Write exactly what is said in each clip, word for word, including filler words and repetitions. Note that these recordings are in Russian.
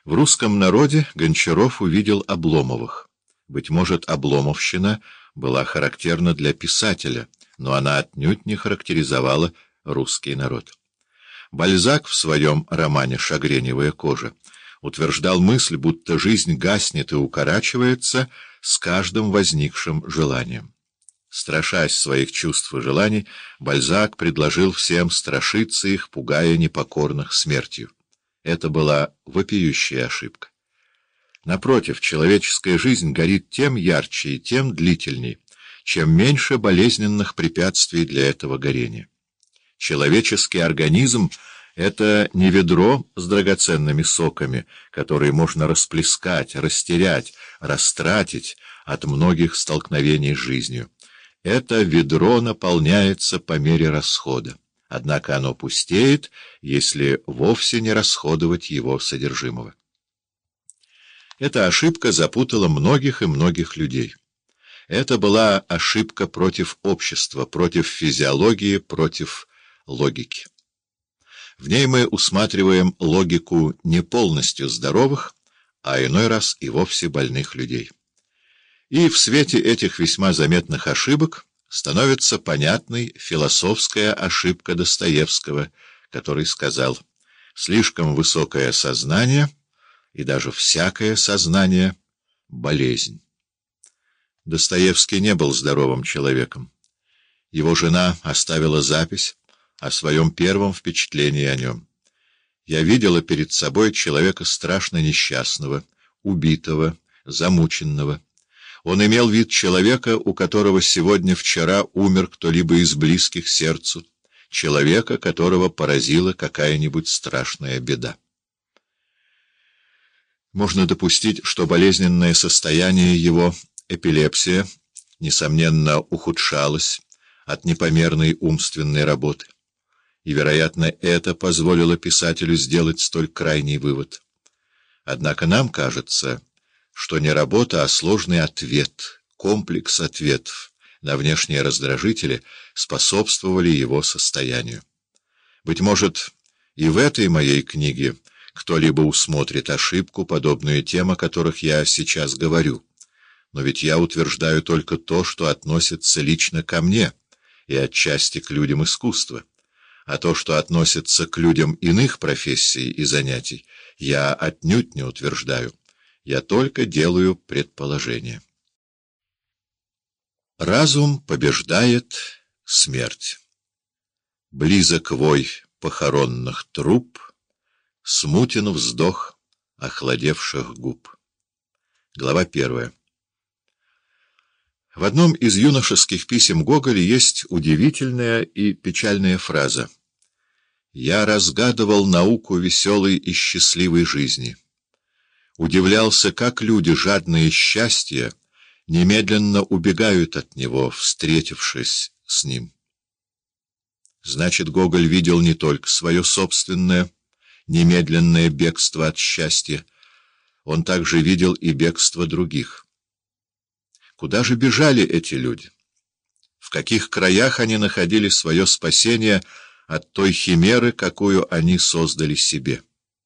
В русском народе Гончаров увидел Обломовых. Быть может, обломовщина была характерна для писателя, но она отнюдь не характеризовала русский народ. Бальзак в своем романе «Шагреневая кожа» утверждал мысль, будто жизнь гаснет и укорачивается с каждым возникшим желанием. Страшась своих чувств и желаний, Бальзак предложил всем страшиться их, пугая непокорных смертью. Это была вопиющая ошибка. Напротив, человеческая жизнь горит тем ярче и тем длительней, чем меньше болезненных препятствий для этого горения. Человеческий организм — это не ведро с драгоценными соками, которые можно расплескать, растерять, растратить от многих столкновений с жизнью. Это ведро наполняется по мере расхода. Однако оно пустеет, если вовсе не расходовать его содержимого. Эта ошибка запутала многих и многих людей. Это была ошибка против общества, против физиологии, против логики. В ней мы усматриваем логику не полностью здоровых, а иной раз и вовсе больных людей. И в свете этих весьма заметных ошибок становится понятной философская ошибка Достоевского, который сказал: «Слишком высокое сознание, и даже всякое сознание — болезнь». Достоевский не был здоровым человеком. Его жена оставила запись о своем первом впечатлении о нем. «Я видела перед собой человека страшно несчастного, убитого, замученного. Он имел вид человека, у которого сегодня-вчера умер кто-либо из близких сердцу, человека, которого поразила какая-нибудь страшная беда». Можно допустить, что болезненное состояние его, эпилепсия, несомненно, ухудшалось от непомерной умственной работы. И, вероятно, это позволило писателю сделать столь крайний вывод. Однако нам кажется, что не работа, а сложный ответ, комплекс ответов на внешние раздражители способствовали его состоянию. Быть может, и в этой моей книге кто-либо усмотрит ошибку, подобную тем, о которых я сейчас говорю. Но ведь я утверждаю только то, что относится лично ко мне и отчасти к людям искусства. А то, что относится к людям иных профессий и занятий, я отнюдь не утверждаю. Я только делаю предположение. Разум побеждает смерть. Близок вой похоронных труп, смутен вздох охладевших губ. Глава первая. В одном из юношеских писем Гоголя есть удивительная и печальная фраза: «Я разгадывал науку веселой и счастливой жизни. Удивлялся, как люди, жадные счастья, немедленно убегают от него, встретившись с ним». Значит, Гоголь видел не только свое собственное, немедленное бегство от счастья, он также видел и бегство других. Куда же бежали эти люди? В каких краях они находили свое спасение от той химеры, какую они создали себе?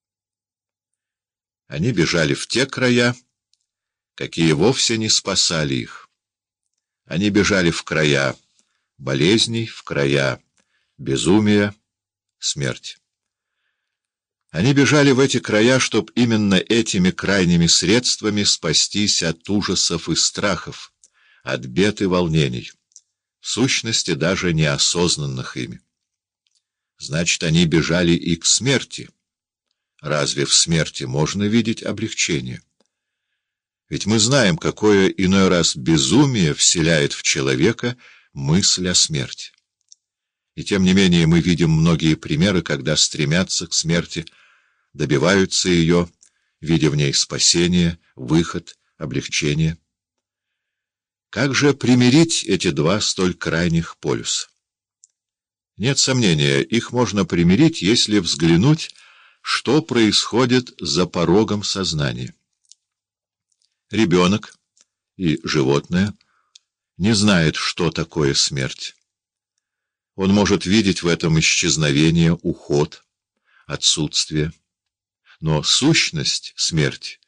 Они бежали в те края, какие вовсе не спасали их. Они бежали в края болезней, в края безумия, смерти. Они бежали в эти края, чтобы именно этими крайними средствами спастись от ужасов и страхов, от бед и волнений, в сущности даже неосознанных ими. Значит, они бежали и к смерти. Разве в смерти можно видеть облегчение? Ведь мы знаем, какое иной раз безумие вселяет в человека мысль о смерти. И тем не менее мы видим многие примеры, когда стремятся к смерти, добиваются ее, видя в ней спасение, выход, облегчение. Как же примирить эти два столь крайних полюса? Нет сомнения, их можно примирить, если взглянуть, что происходит за порогом сознания. Ребенок и животное не знают, что такое смерть. Он может видеть в этом исчезновение, уход, отсутствие. но сущность смерти